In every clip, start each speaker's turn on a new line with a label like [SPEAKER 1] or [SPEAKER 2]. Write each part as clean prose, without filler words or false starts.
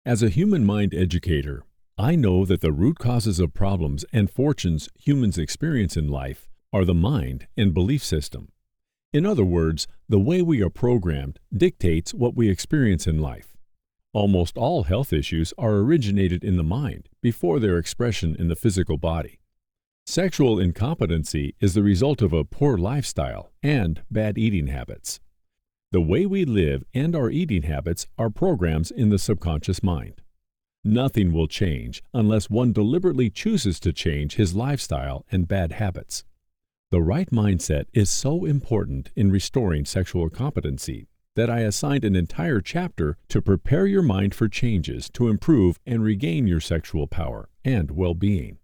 [SPEAKER 1] As a human mind educator, I know that the root causes of problems and fortunes humans experience in life are the mind and belief system. In other words, the way we are programmed dictates what we experience in life. Almost all health issues are originated in the mind before their expression in the physical body. Sexual incompetency is the result of a poor lifestyle and bad eating habits. The way we live and our eating habits are programs in the subconscious mind. Nothing will change unless one deliberately chooses to change his lifestyle and bad habits. The right mindset is so important in restoring sexual competency that I assigned an entire chapter to prepare your mind for changes to improve and regain your sexual power and well-being.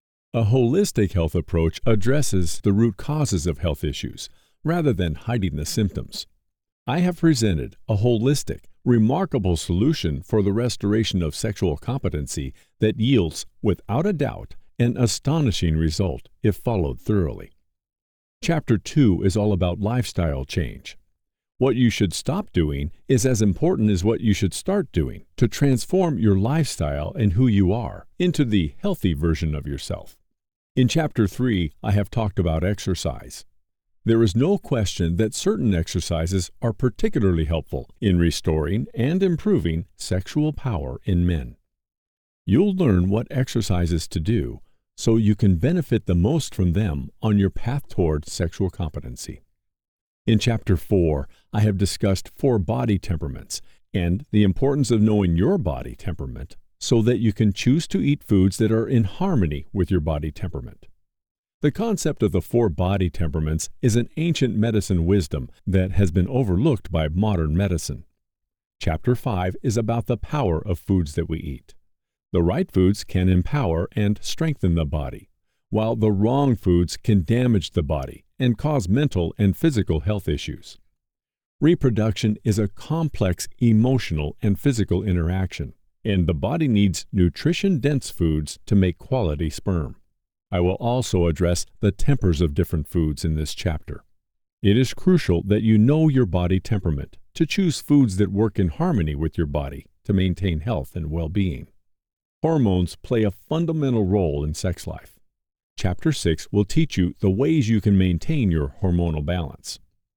[SPEAKER 1] A holistic health approach addresses the root causes of health issues rather than hiding the symptoms. I have presented a holistic, remarkable solution for the restoration of sexual competency that yields, without a doubt, an astonishing result if followed thoroughly. Chapter 2 is all about lifestyle change. What you should stop doing is as important as what you should start doing to transform your lifestyle and who you are into the healthy version of yourself. In Chapter 3, I have talked about exercise. There is no question that certain exercises are particularly helpful in restoring and improving sexual power in men. You'll learn what exercises to do so you can benefit the most from them on your path toward sexual competency. In Chapter 4, I have discussed 4 body temperaments and the importance of knowing your body temperament so that you can choose to eat foods that are in harmony with your body temperament. The concept of the 4 body temperaments is an ancient medicine wisdom that has been overlooked by modern medicine. Chapter 5 is about the power of foods that we eat. The right foods can empower and strengthen the body, while the wrong foods can damage the body and cause mental and physical health issues. Reproduction is a complex emotional and physical interaction, and the body needs nutrition-dense foods to make quality sperm. I will also address the tempers of different foods in this chapter. It is crucial that you know your body temperament to choose foods that work in harmony with your body to maintain health and well-being. Hormones play a fundamental role in sex life. Chapter 6 will teach you the ways you can maintain your hormonal balance.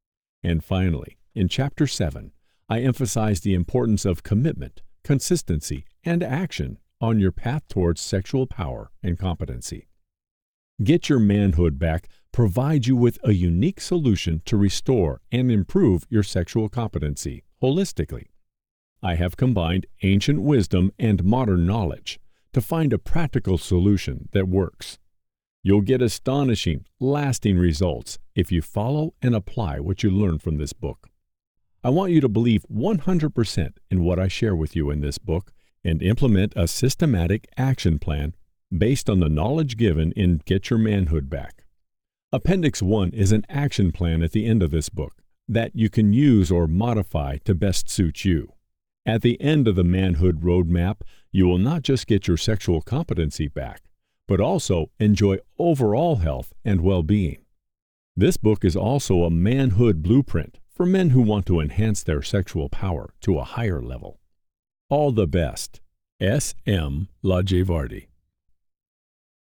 [SPEAKER 1] And finally, in Chapter 7, I emphasize the importance of commitment, consistency, and action on your path towards sexual power and competency. Get Your Manhood Back provides you with a unique solution to restore and improve your sexual competency holistically. I have combined ancient wisdom and modern knowledge to find a practical solution that works. You'll get astonishing, lasting results if you follow and apply what you learn from this book. I want you to believe 100% in what I share with you in this book and implement a systematic action plan based on the knowledge given in Get Your Manhood Back. Appendix 1 is an action plan at the end of this book that you can use or modify to best suit you. At the end of the Manhood Roadmap, you will not just get your sexual competency back, but also enjoy overall health and well-being. This book is also a manhood blueprint for men who want to enhance their sexual power to a higher level. All the best. S. M. Lajevardi.